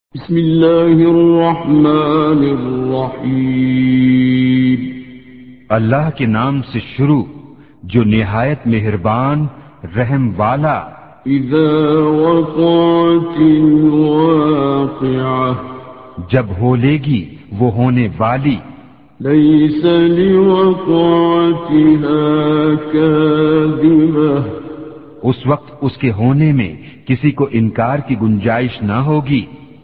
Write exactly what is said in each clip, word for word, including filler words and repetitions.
بسم اللہ الرحمن الرحیم، اللہ کے نام سے شروع جو نہایت مہربان رحم والا۔ اذا وقعت الواقعہ، جب ہو لے گی وہ ہونے والی، لیس لوقعتها کاذبہ، اس وقت اس کے ہونے میں کسی کو انکار کی گنجائش نہ ہوگی۔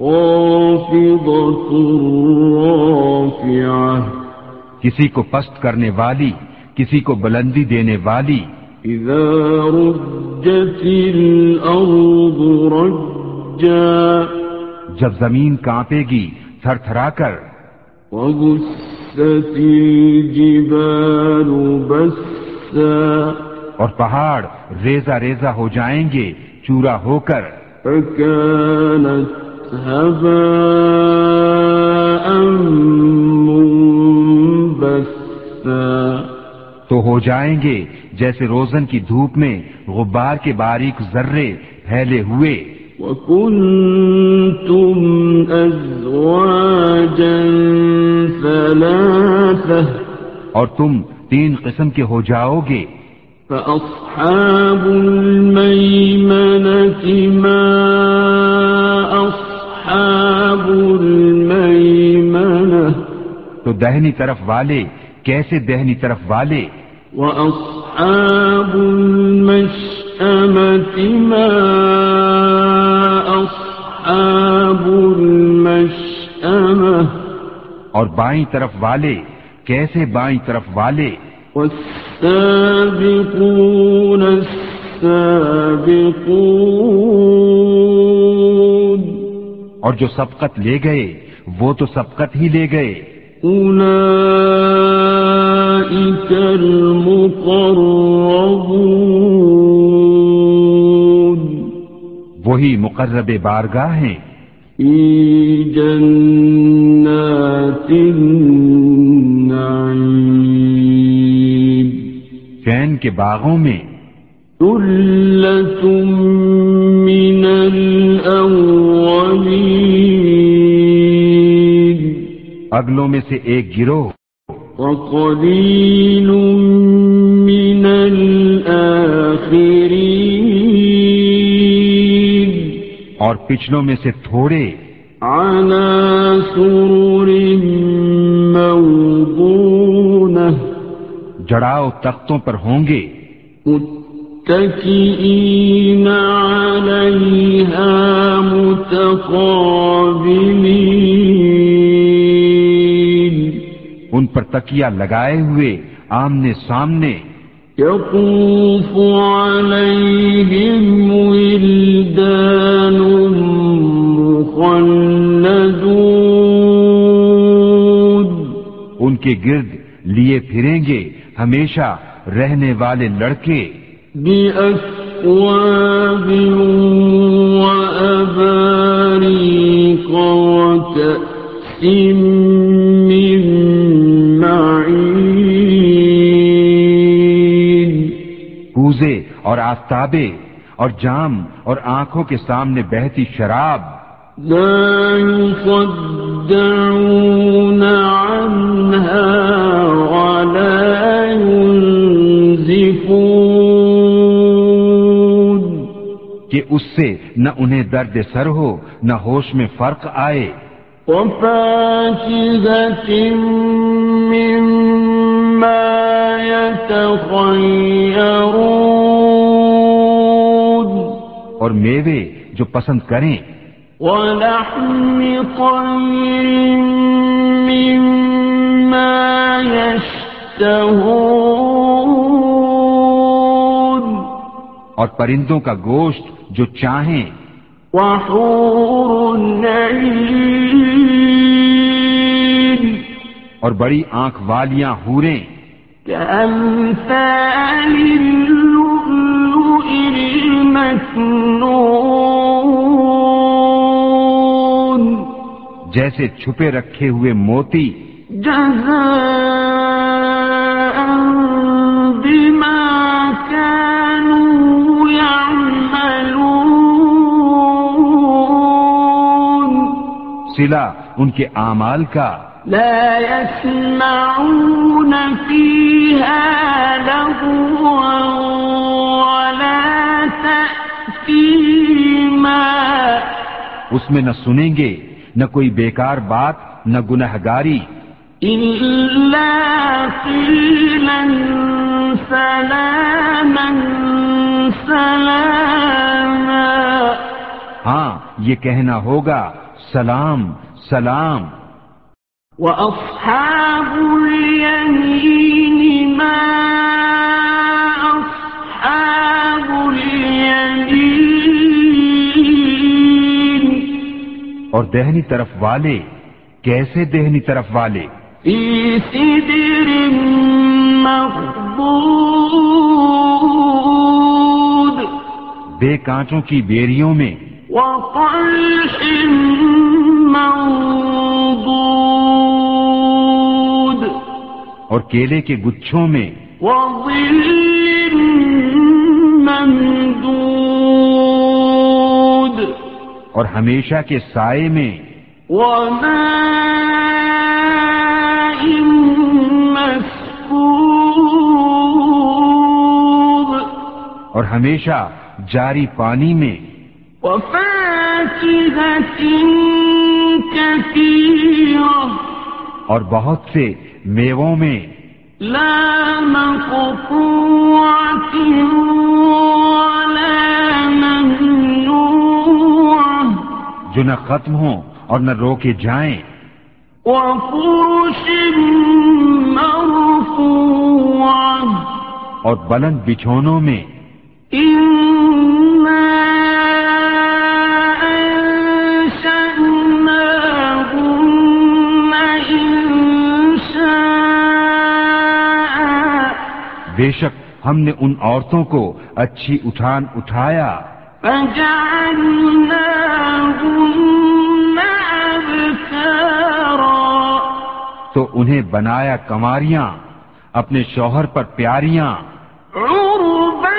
خافضۃ رافعہ، کسی کو پست کرنے والی، کسی کو بلندی دینے والی۔ اذا رجت الارض رجا، جب زمین کانپے گی تھر تھرا کر۔ وبست الجبال بسا، اور پہاڑ ریزہ ریزہ ہو جائیں گے چورا ہو کر۔ فكانت هباء منبثا، تو ہو جائیں گے جیسے روزن کی دھوپ میں غبار کے باریک ذرے پھیلے ہوئے۔ وكنتم أزواجا ثلاثة، اور تم تین قسم کے ہو جاؤ گے۔ فأصحاب الميمنة ما أصحاب الميمنة، تو دہنی طرف والے کیسے دہنی طرف والے۔ وأصحاب المشأمة ما أصحاب المشأمة، اور بائیں طرف والے کیسے بائیں طرف والے۔ والسابقون السابقون، اور جو سبقت لے گئے وہ تو سبقت ہی لے گئے۔ اولئک المقربون، وہی مقرب بارگاہ ہیں۔ فی جنات النعیم، چین کے باغوں میں۔ ثلۃ من الاولین، اگلوں میں سے ایک گروہ۔ وقلیل من الآخرین، اور پچھلوں میں سے تھوڑے۔ علی سرر موضونہ، جڑاؤ تختوں پر ہوں گے۔ متکئین علیہا متقابلین، ان پر تکیہ لگائے ہوئے آمنے سامنے۔ یطوف علیہم ولدان مخلدون، ان کے گرد لیے پھریں گے ہمیشہ رہنے والے لڑکے۔ بِأَكْوَابٍ وَأَبَارِيقَ وَكَأْسٍ مِّن مَّعِينٍ، کوزے اور آفتابے اور جام اور آنکھوں کے سامنے بہتی شراب۔ لا يصدعون عنها ولا ينزفون، کہ اس سے نہ انہیں درد سر ہو نہ ہوش میں فرق آئے۔ وفاكهة مما يتخيرون، اور میوے جو پسند کریں۔ ولحم طير مما يشتهون، اور پرندوں کا گوشت جو چاہیں۔ وحور عین، اور بڑی آنکھ والیاں حوریں۔ كأمثال اللؤلؤ المكنون، جیسے چھپے رکھے ہوئے موتی۔ جزاء بما كانوا يعملون، صلہ ان کے اعمال کا. لا يسمعون فيها لغوا ولا تأثيما. اس میں نہ سنیں گے نہ کوئی بیکار بات نہ گنہگاری. إلا قيلا سلاما سلاما. ہاں یہ کہنا ہوگا سلام سلام. وأصحاب اليمين ما أصحاب اليمين. اور دہنی طرف والے کیسے دہنی طرف والے. في سدر مخضود. بے کانٹوں کی بیریوں میں. وطلح منضود. اور کیلے کے گچھوں میں. وظل ممدود. اور ہمیشہ کے سائے میں. وماء مسكوب. اور ہمیشہ جاری پانی میں. وفاكهة كثيرة. اور بہت سے میووں میں. لا مقطوعة ولا ممنوعة. جو نہ ختم ہوں اور نہ روکے جائیں. وفرش مرفوعة. اور بلند بچھونوں میں. إنا أنشأناهن إنشاء. بے شک ہم نے ان عورتوں کو اچھی اٹھان اٹھایا. فجعلناهن أبكارا. تو انہیں بنایا کنواریاں اپنے شوہر پر پیاریاں. عربا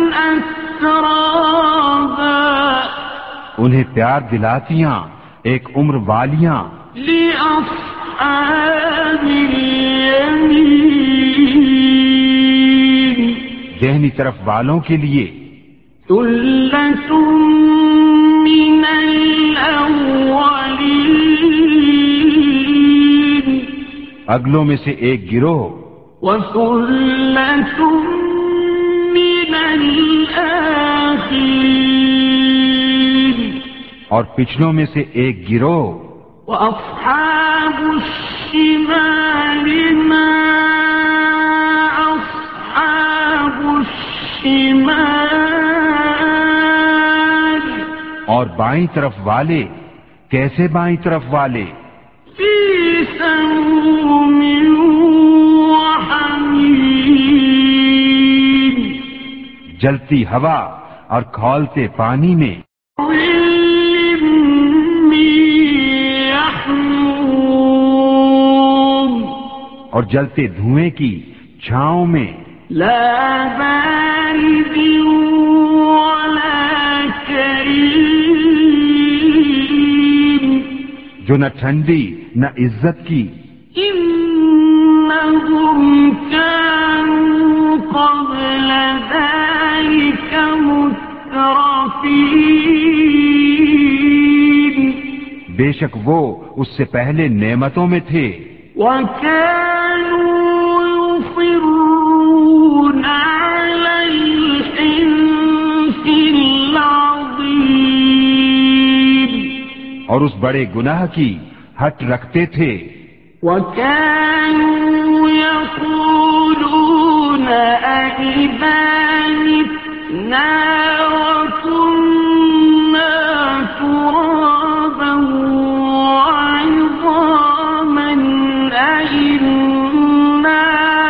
أترابا. انہیں پیار دلاتیاں ایک عمر والیاں. لأصحاب اليمين. دہنی طرف والوں کے لیے. ثلة من الأولين. اگلوں میں سے ایک گروہ. وثلة من الآخرين. اور پچھلوں میں سے ایک گروہ. وأصحاب الشمال ما أصحاب الشمال. اور بائیں طرف والے کیسے بائیں طرف والے. في سموم وحميم. جلتی ہوا اور کھولتے پانی میں. ظل من يحموم. اور جلتے دھوئیں کی چھاؤں میں. لا بارد ولا كريم. جو نہ ٹھنڈی نہ عزت کی. إنهم كانوا قبل ذلك مترفين. بے شک وہ اس سے پہلے نعمتوں میں تھے. وكانوا يصرون على الحنث العظيم. اور اس بڑے گناہ کی ہٹ رکھتے تھے. وكانوا يقولون أئذا متنا وكنا ترابا وعظاما أئنا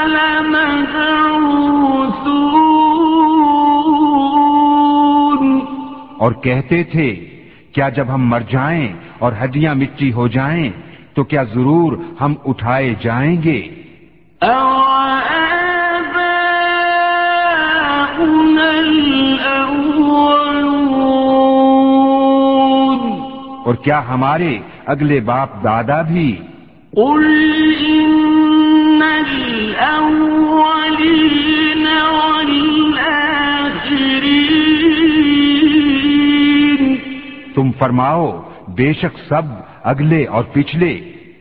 لمبعوثون. اور کہتے تھے کیا جب ہم مر جائیں اور ہڈیاں مٹی ہو جائیں تو کیا ضرور ہم اٹھائے جائیں گے. أَوَآبَاؤُنَا الْأَوَّلُونَ. اور کیا ہمارے اگلے باپ دادا بھی. قل إن الأولين والآخرين تم فرماؤ بے شک سب اگلے اور پچھلے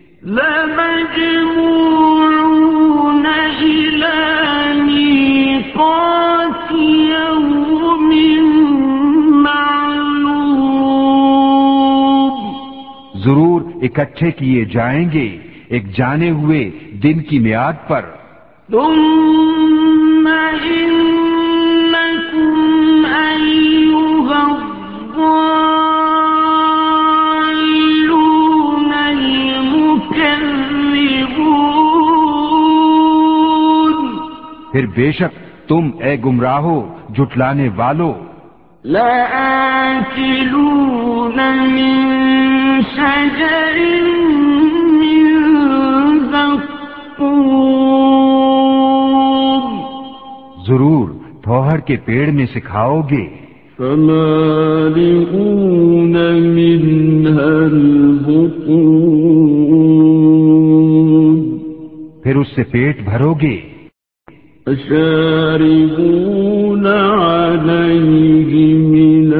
لمجموعون إلى ميقات يوم معلوم ضرور اکٹھے کیے جائیں گے ایک جانے ہوئے دن کی میعاد پر. ثم إنكم أيها الضالون المكذبون پھر بے شک تم اے گمراہو جھٹلانے والو لآكلون من شجر من زقوم ضرور تھوہر کے پیڑ میں سے کھاؤ گے. فمالئون منها البطون پھر اس سے پیٹ بھرو گے. فشاربون عليه من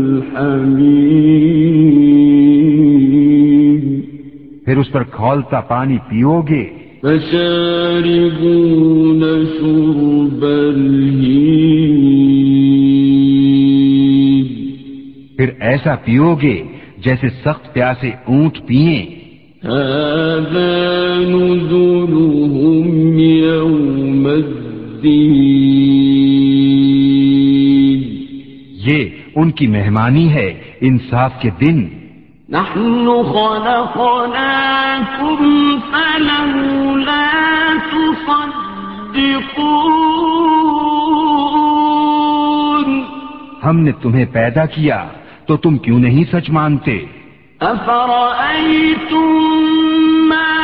الحميم پھر اس پر کھولتا پانی پیو گے. فشاربون شرب الهيم پھر ایسا پیو گے جیسے سخت پیاسے اونٹ پئیں. هذا نزلهم يوم الدين یہ ان کی مہمانی ہے انصاف کے دن. نحن خلقناكم فلولا تصدقون ہم نے تمہیں پیدا کیا تو تم کیوں نہیں سچ مانتے. أفرأيتم ما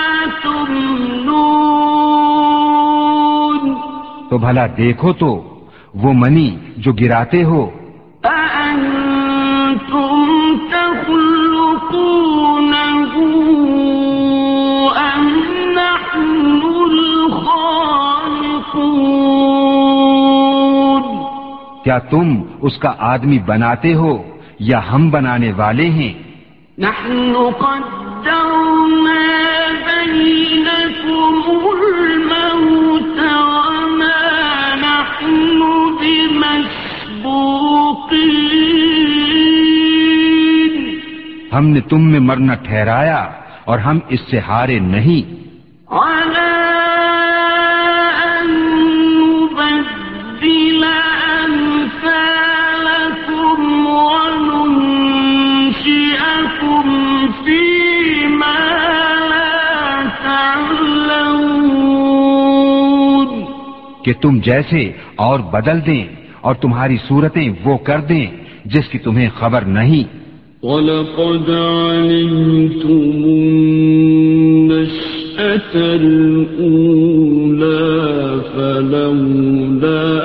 تمنون تو بھلا دیکھو تو وہ منی جو گراتے ہو. أأنتم تخلقونه أم نحن الخالقون کیا تم اس کا آدمی بناتے ہو یا ہم بنانے والے ہیں؟ نحن قدرنا بينكم الموت وما نحن بمسبوقين ہم نے تم میں مرنا ٹھہرایا اور ہم اس سے ہارے نہیں. على أن نبدل أمثالكم وننشئكم فيما لا تعلمون کہ تم جیسے اور بدل دیں اور تمہاری صورتیں وہ کر دیں جس کی تمہیں خبر نہیں. وَلَقَدْ عَلِمْتُمُ النَّشْأَةَ الْأُولَى فَلَوْلَا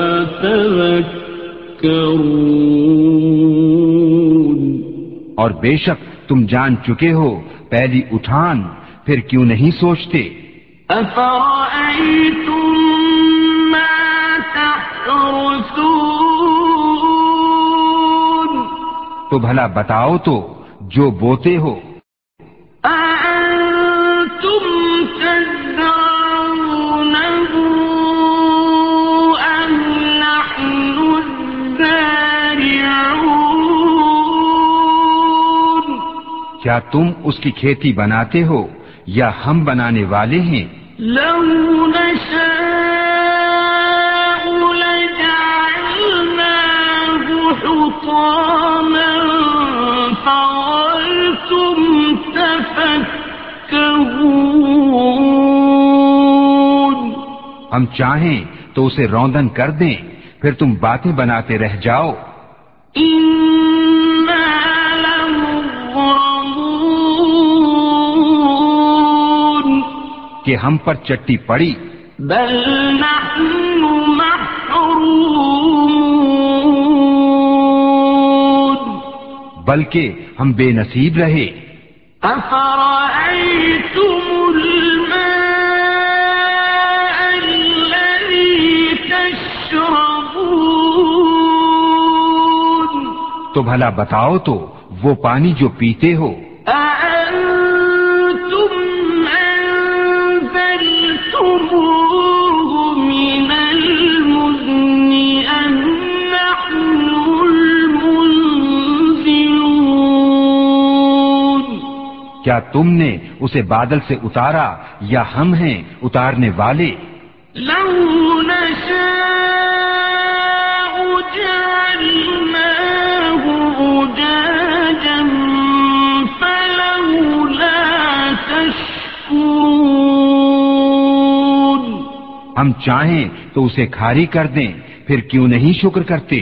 تَذَكَّرُونَ اور بے شک تم جان چکے ہو پہلی اٹھان پھر کیوں نہیں سوچتے. أَفَرَأَيْتُم مَّا تَحْرُثُونَ تو بھلا بتاؤ تو جو بوتے ہو. أَأَنتُمْ تَزْرَعُونَهُ أَمْ نَحْنُ الزَّارِعُونَ کیا تم اس کی کھیتی بناتے ہو یا ہم بنانے والے ہیں؟ لَوْ نَشَاءُ لَجَعَلْنَاهُ حُطَامًا فَظَلْتُمْ تَفَكَّهُونَ ہم چاہیں تو اسے روندن کر دیں پھر تم باتیں بناتے رہ جاؤ. إِنَّا لَمُغْرَمُونَ کہ ہم پر چٹی پڑی. بَلْ نَحْنُ مَحْرُومُونَ بلکہ ہم بے نصیب رہے. أفرأيتم الماء الذي تشربون تو بھلا بتاؤ تو وہ پانی جو پیتے ہو. أأنتم أنزلتموه من المزن أم نحن المنزلون کیا تم نے اسے بادل سے اتارا یا ہم ہیں اتارنے والے؟ لو نشاء جعلناه أجاجا فلولا تشكرون ہم چاہیں تو اسے کھاری کر دیں، پھر کیوں نہیں شکر کرتے؟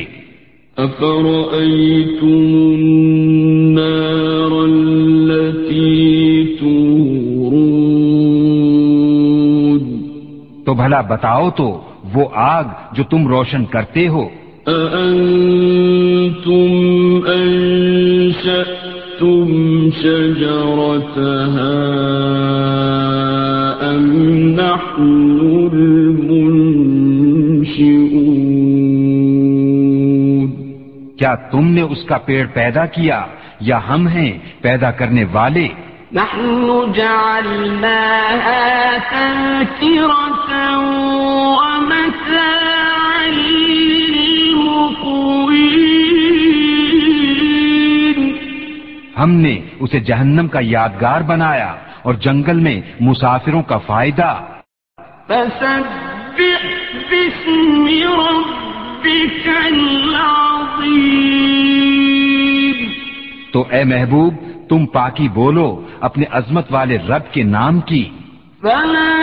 أفرأيتم النار التي تورون تو بھلا بتاؤ تو وہ آگ جو تم روشن کرتے ہو. أأنتم أنشأتم شجرتها أم نحن المنشئون کیا تم نے اس کا پیڑ پیدا کیا یا ہم ہیں پیدا کرنے والے؟ نحن جعلناها تذكرة ومتاعا للمقوين ہم نے اسے جہنم کا یادگار بنایا اور جنگل میں مسافروں کا فائدہ. فسبح باسم ربك العظيم تو اے محبوب تم پاکی بولو اپنے عظمت والے رب کے نام کی. فلا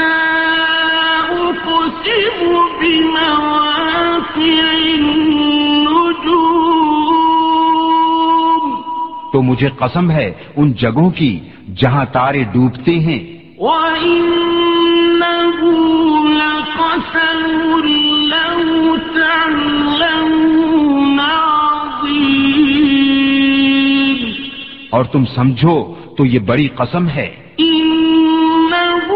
أقسم بمواقع النجوم تو مجھے قسم ہے ان جگہوں کی جہاں تارے ڈوبتے ہیں. وَإِنَّهُ لَقَسَمٌ لَوْ تَعْلَمُونَ عَظِيمٌ اور تم سمجھو تو یہ بڑی قسم ہے. إِنَّهُ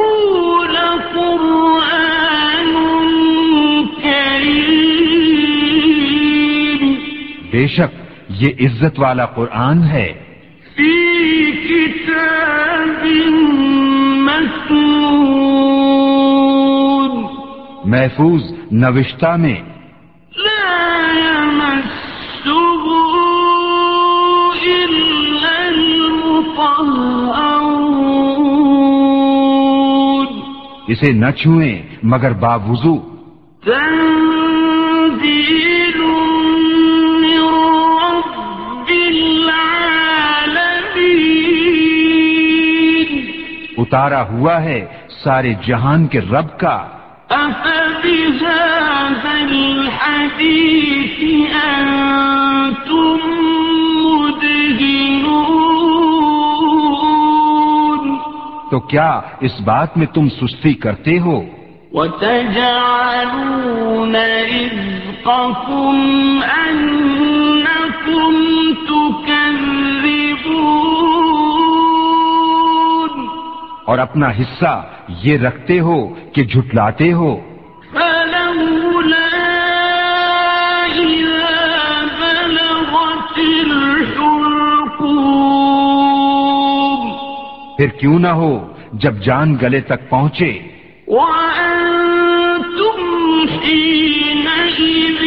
لَقُرْآنٌ كَرِيمٌ بے شک یہ عزت والا قرآن ہے. فِي كِتَابٍ مَّكْنُونٍ محفوظ نوشتہ میں. لا يمسه إلا المطهرون اسے نہ چھوئیں مگر باوضو. تنزيل من رب العالمين اتارا ہوا ہے سارے جہان کے رب کا. أفبهذا الحديث أنتم مدهنون تو کیا اس بات میں تم سستی کرتے ہو؟ وتجعلون رزقكم أنكم تكذبون اور اپنا حصہ یہ رکھتے ہو کہ جھٹلاتے ہو. فلولا إذا بلغت الحلقوم پھر کیوں نہ ہو جب جان گلے تک پہنچے. وأنتم حينئذ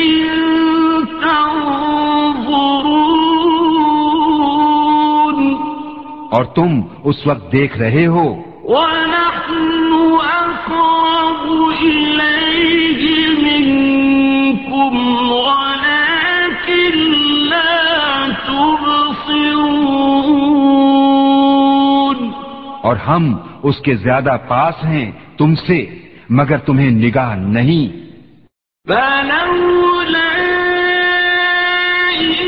تنظرون اور تم اس وقت دیکھ رہے ہو. ونحن أقرب إليه منكم ولكن لا تبصرون اور ہم اس کے زیادہ پاس ہیں تم سے مگر تمہیں نگاہ نہیں. فلولا إن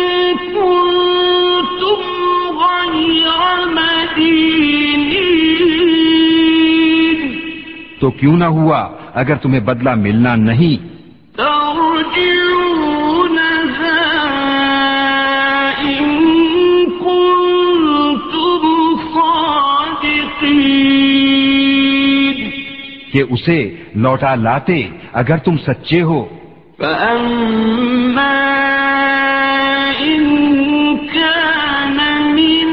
كنتم غير مدينين تو کیوں نہ ہوا اگر تمہیں بدلہ ملنا نہیں. ترجعونها إن كنتم صادقين کہ اسے لوٹا لاتے اگر تم سچے ہو. فأما إن كان من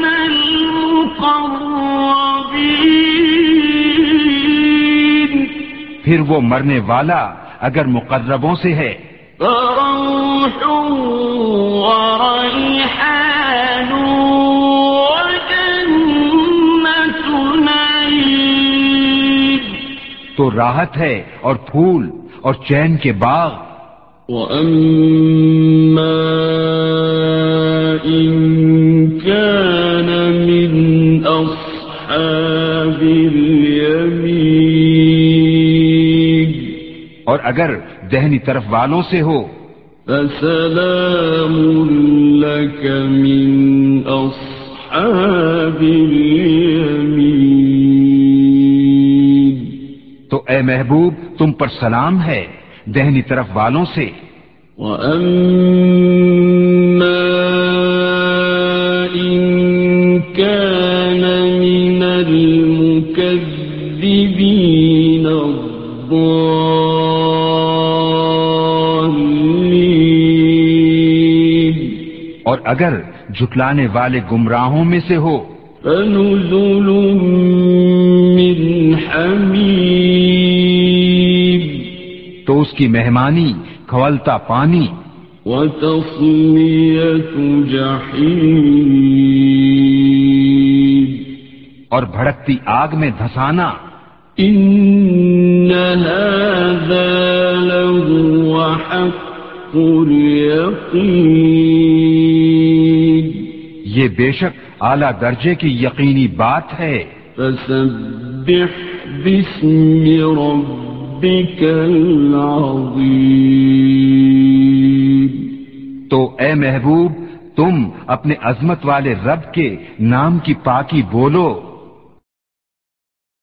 المقربين پھر وہ مرنے والا اگر مقربوں سے ہے فروح وريحان وجنة نعيم تو راحت ہے اور پھول اور چین کے باغ. وَأَمَّا إِن كَانَ مِنْ أَصْحَابِ الْيَمِينِ اور اگر دہنی طرف والوں سے ہو فَسَلَامٌ لَكَ مِنْ أَصْحَابِ الْيَمِينِ تو اے محبوب تم پر سلام ہے دہنی طرف والوں سے. وَأَمَّا إِن كَانَ مِنَ الْمُكَذِّبِينَ الضَّالِّينَ اور اگر جھٹلانے والے گمراہوں میں سے ہو فَنُزُلٌ مِّنْ حَمِيمٍ تو اس کی مہمانی کھولتا پانی. وَتَصْلِيَةُ جَحِيمٍ اور بھڑکتی آگ میں دھسانا. إِنَّ هَذَا لَهُوَ حَقُّ الْيَقِينِ یہ بے شک اعلیٰ درجے کی یقینی بات ہے. فَسَبِّحْ بِاسْمِ رَبِّكَ الْعَظِيمِ تو اے محبوب تم اپنے عظمت والے رب کے نام کی پاکی بولو.